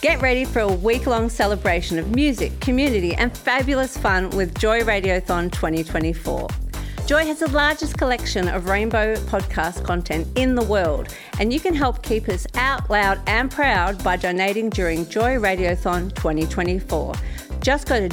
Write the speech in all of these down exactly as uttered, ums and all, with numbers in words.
Get ready for a week-long celebration of music, community and fabulous fun with Joy Radiothon twenty twenty-four. Joy has the largest collection of rainbow podcast content in the world, and you can help keep us out loud and proud by donating during Joy Radiothon twenty twenty-four. Just go to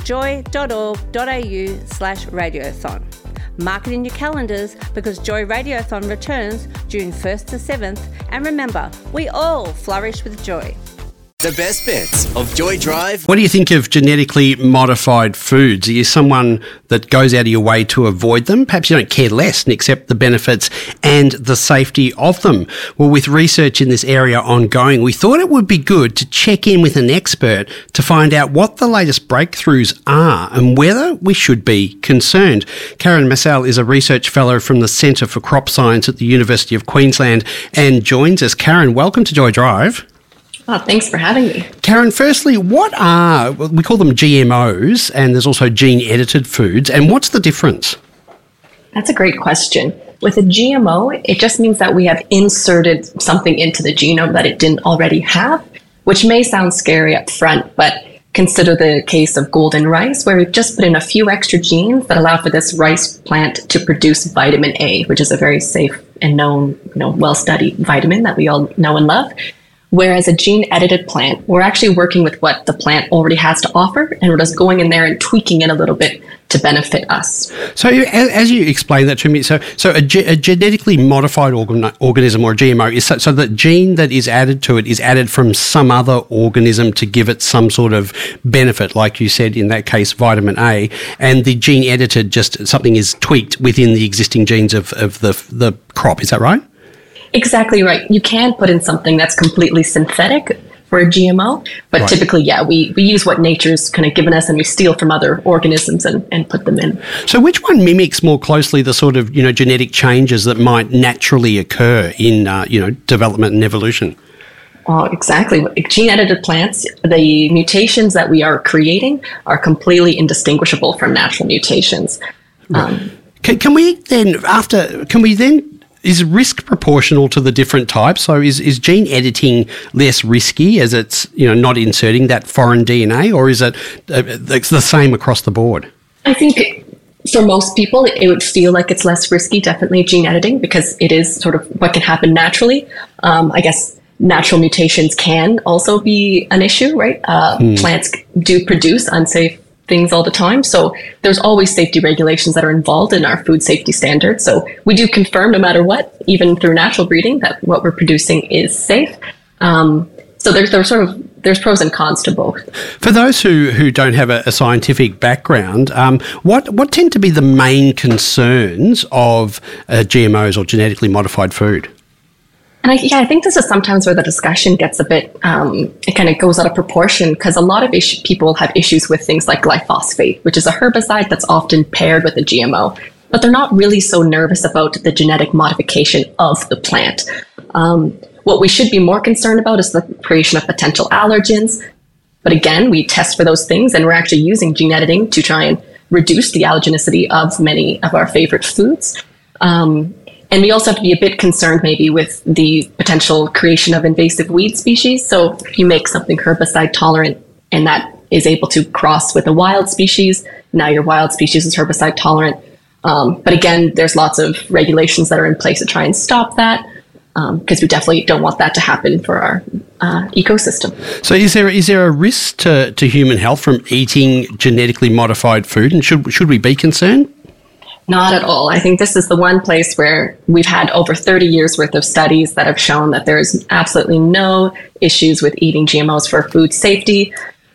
joy.org.au slash radiothon. Mark it in your calendars because Joy Radiothon returns June first to seventh, and remember, we all flourish with joy. The best bits of Joy Drive. What do you think of genetically modified foods? Are you someone that goes out of your way to avoid them? Perhaps you don't care less and accept the benefits and the safety of them. Well, with research in this area ongoing, we thought it would be good to check in with an expert to find out what the latest breakthroughs are and whether we should be concerned. Karen Massal is a research fellow from the Centre for Crop Science at the University of Queensland and joins us. Karen, welcome to Joy Drive. Oh, thanks for having me. Karen, firstly, what are, we call them G M Os, and there's also gene-edited foods, and what's the difference? That's a great question. With a G M O, it just means that we have inserted something into the genome that it didn't already have, which may sound scary up front, but consider the case of golden rice, where we've just put in a few extra genes that allow for this rice plant to produce vitamin A, which is a very safe and known, you know, well-studied vitamin that we all know and love. Whereas a gene-edited plant, we're actually working with what the plant already has to offer, and we're just going in there and tweaking it a little bit to benefit us. So as you explained that to me, so so a, ge- a genetically modified organ- organism or a G M O, is so, so the gene that is added to it is added from some other organism to give it some sort of benefit, like you said, in that case, vitamin A, and the gene-edited, just something is tweaked within the existing genes of, of the the crop, is that right? Exactly right. You can put in something that's completely synthetic for a G M O, but right. typically, yeah, we, we use what nature's kind of given us and we steal from other organisms and, and put them in. So which one mimics more closely the sort of, you know, genetic changes that might naturally occur in, uh, you know, development and evolution? Oh, exactly. Gene-edited plants, the mutations that we are creating are completely indistinguishable from natural mutations. Right. Um, can, can we then, after, can we then... Is risk proportional to the different types? So is, is gene editing less risky as it's, you know, not inserting that foreign D N A, or is it uh, it's the same across the board? I think for most people, it would feel like it's less risky, definitely gene editing, because it is sort of what can happen naturally. Um, I guess natural mutations can also be an issue, right? Uh, hmm. Plants do produce unsafe things all the time. So there's always safety regulations that are involved in our food safety standards. So we do confirm no matter what, even through natural breeding, that what we're producing is safe. Um, so there's, there's sort of, there's pros and cons to both. For those who, who don't have a, a scientific background, um, what, what tend to be the main concerns of uh, G M Os or genetically modified food? And I, yeah, I think this is sometimes where the discussion gets a bit, um, it kind of goes out of proportion, because a lot of issue, people have issues with things like glyphosate, which is a herbicide that's often paired with a G M O, but they're not really so nervous about the genetic modification of the plant. Um, what we should be more concerned about is the creation of potential allergens. But again, we test for those things, and we're actually using gene editing to try and reduce the allergenicity of many of our favorite foods. Um, And we also have to be a bit concerned maybe with the potential creation of invasive weed species. So if you make something herbicide tolerant and that is able to cross with a wild species, now your wild species is herbicide tolerant. Um, but again, there's lots of regulations that are in place to try and stop that, because um, we definitely don't want that to happen for our uh, ecosystem. So is there is there a risk to, to human health from eating genetically modified food, and should should we be concerned? Not at all. I think this is the one place where we've had over thirty years worth of studies that have shown that there is absolutely no issues with eating G M Os for food safety.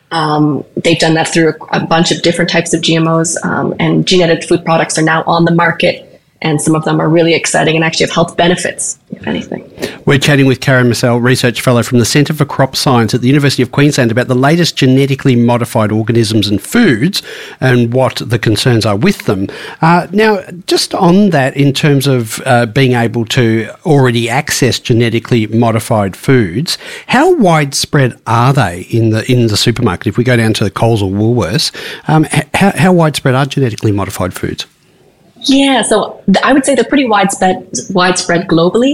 Um, they've done that through a, a bunch of different types of G M Os, um, and gene-edited food products are now on the market. And some of them are really exciting and actually have health benefits, if anything. We're chatting with Karen Massal, Research Fellow from the Centre for Crop Science at the University of Queensland, about the latest genetically modified organisms and foods and what the concerns are with them. Uh, now, just on that, in terms of uh, being able to already access genetically modified foods, how widespread are they in the in the supermarket? If we go down to Coles or Woolworths, um, how, how widespread are genetically modified foods? Yeah, so I would say they're pretty widespread, widespread globally.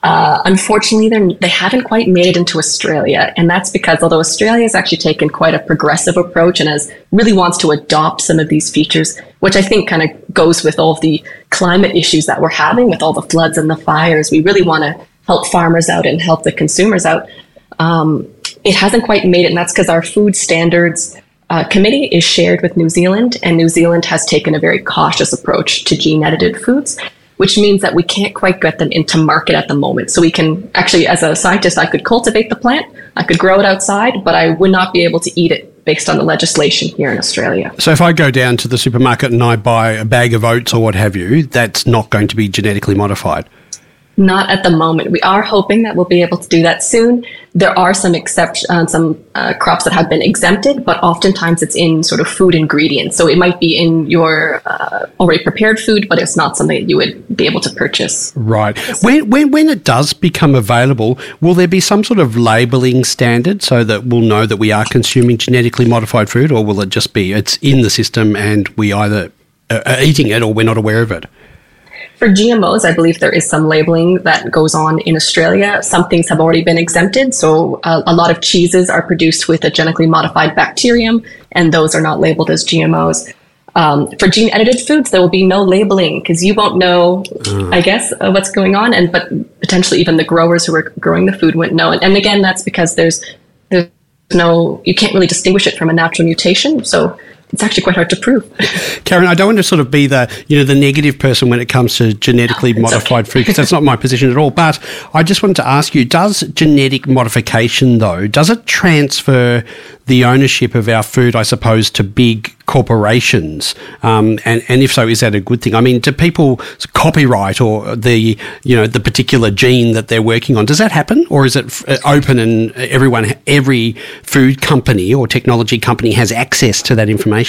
Uh, unfortunately, they're- they haven't quite made it into Australia. And that's because although Australia has actually taken quite a progressive approach and has really wants to adopt some of these features, which I think kind of goes with all of the climate issues that we're having with all the floods and the fires. We really want to help farmers out and help the consumers out. Um, it hasn't quite made it, and that's because our food standards uh, committee is shared with New Zealand, and New Zealand has taken a very cautious approach to gene-edited foods, which means that we can't quite get them into market at the moment. So we can actually, as a scientist, I could cultivate the plant, I could grow it outside, but I would not be able to eat it based on the legislation here in Australia. So if I go down to the supermarket and I buy a bag of oats or what have you, that's not going to be genetically modified? Not at the moment. We are hoping that we'll be able to do that soon. There are some exception, uh, some uh, crops that have been exempted, but oftentimes it's in sort of food ingredients. So it might be in your uh, already prepared food, but it's not something that you would be able to purchase. Right. When, when when it does become available, will there be some sort of labelling standard so that we'll know that we are consuming genetically modified food, or will it just be it's in the system and we either are eating it or we're not aware of it? For G M Os, I believe there is some labeling that goes on in Australia. Some things have already been exempted. So uh, a lot of cheeses are produced with a genetically modified bacterium, and those are not labeled as G M Os. Um, for gene-edited foods, there will be no labeling because you won't know, uh. I guess, uh, what's going on. And but potentially even the growers who are growing the food wouldn't know. And, and again, that's because there's there's no, you can't really distinguish it from a natural mutation. So it's actually quite hard to prove. Karen, I don't want to sort of be the, you know, the negative person when it comes to genetically no, modified okay. food, because that's not my position at all. But I just wanted to ask you, does genetic modification, though, does it transfer the ownership of our food, I suppose, to big corporations? Um, and, and if so, is that a good thing? I mean, do people copyright or the, you know, the particular gene that they're working on? Does that happen? Or is it open and everyone, every food company or technology company has access to that information?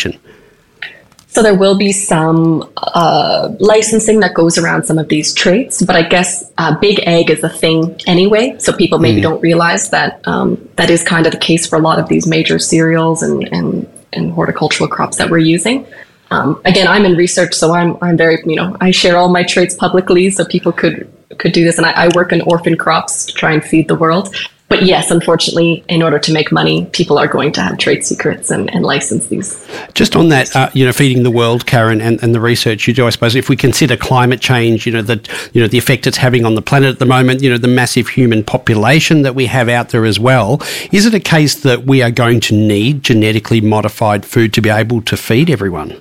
So there will be some uh, licensing that goes around some of these traits, but I guess uh, big ag is a thing anyway. So people maybe mm. don't realize that um, that is kind of the case for a lot of these major cereals and, and, and horticultural crops that we're using. Um, again, I'm in research, so I'm I'm very, you know, I share all my traits publicly so people could could do this. And I, I work in orphan crops to try and feed the world. But yes, unfortunately, in order to make money, people are going to have trade secrets and, and license these. Just on that, uh, you know, feeding the world, Karen, and, and the research you do, I suppose, if we consider climate change, you know, that, you know, the effect it's having on the planet at the moment, you know, the massive human population that we have out there as well, is it a case that we are going to need genetically modified food to be able to feed everyone?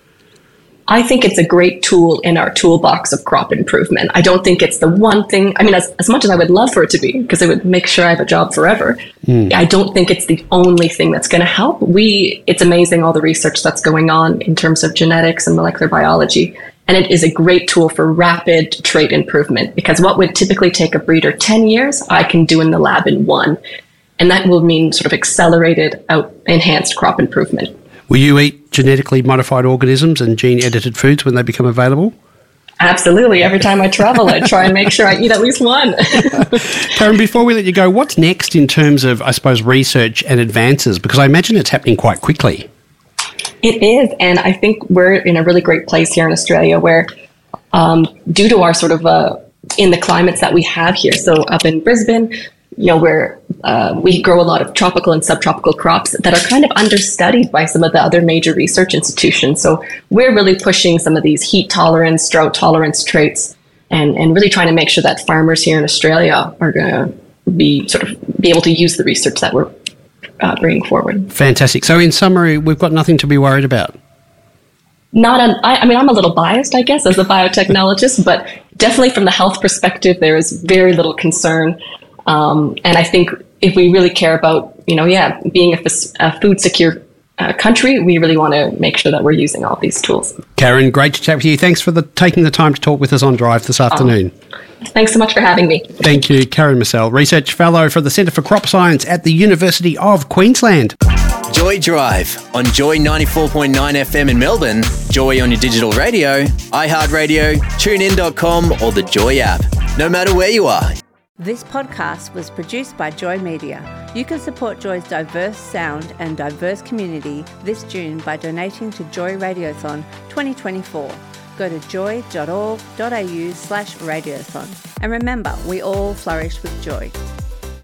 I think it's a great tool in our toolbox of crop improvement. I don't think it's the one thing, I mean, as, as much as I would love for it to be, because it would make sure I have a job forever, mm. I don't think it's the only thing that's going to help. We, it's amazing all the research that's going on in terms of genetics and molecular biology. And it is a great tool for rapid trait improvement, because what would typically take a breeder ten years, I can do in the lab in one. And that will mean sort of accelerated, out, enhanced crop improvement. Will you eat genetically modified organisms and gene-edited foods when they become available? Absolutely. Every time I travel, I try and make sure I eat at least one. Karen, before we let you go, what's next in terms of, I suppose, research and advances? Because I imagine it's happening quite quickly. It is. And I think we're in a really great place here in Australia where, um, due to our sort of, uh, in the climates that we have here, so up in Brisbane, you know, where uh, we grow a lot of tropical and subtropical crops that are kind of understudied by some of the other major research institutions. So we're really pushing some of these heat tolerance, drought tolerance traits, and, and really trying to make sure that farmers here in Australia are going to be sort of be able to use the research that we're uh, bringing forward. Fantastic. So in summary, we've got nothing to be worried about. Not an, I, I mean, I'm a little biased, I guess, as a biotechnologist, but definitely from the health perspective, there is very little concern. Um, and I think if we really care about, you know, yeah, being a, a food secure uh, country, we really want to make sure that we're using all these tools. Karen, great to chat with you. Thanks for the, taking the time to talk with us on Drive this afternoon. Um, thanks so much for having me. Thank you. Karen Mussell, Research Fellow for the Centre for Crop Science at the University of Queensland. Joy Drive on Joy ninety-four point nine F M in Melbourne, Joy on your digital radio, iHeartRadio, tune in dot com or the Joy app. No matter where you are. This podcast was produced by Joy Media. You can support Joy's diverse sound and diverse community this June by donating to Joy Radiothon twenty twenty-four. go to joy.org.au slash radiothon. And remember, we all flourish with joy.